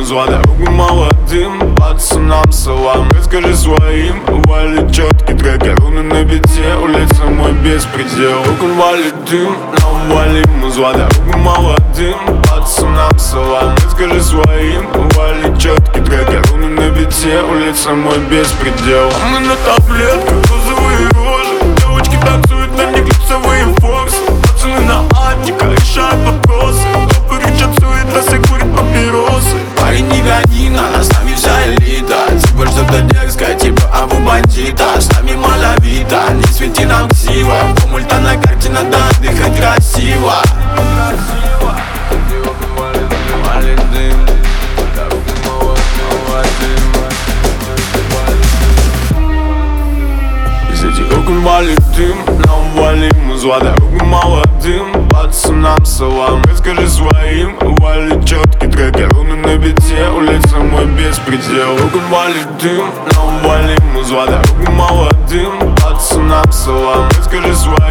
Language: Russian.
зла дорогу молодым пацанам салам. Расскажи своим, валит четкий трек, руны на бите, улица мой беспредел. Окон валит дым, нам валим зла дорогу молодым пацанам салам. Расскажи своим, валит четкий трек, руны на бите, улица мой беспредел. А мы на таблетках, розовые рожи, девочки танцуют, на них лицевые форсы. Пацаны на атика решают вопросы, кто рычат суета, и курит папиросы. Парень, не гони нас, с нами вся элита. Типа что-то дерзкое, типа абу бандита. С нами малавита, не свети нам ксива. Мульта на карте, надо отдыхать красиво. Из этих окон валит дым, нам валим зла дорогу молодым пацанам салам. Расскажи своим, валит четкий трек, руны на бите, улица мой беспредел. Окон валит дым, нам валим зла дорогу молодым пацанам салам. Расскажи своим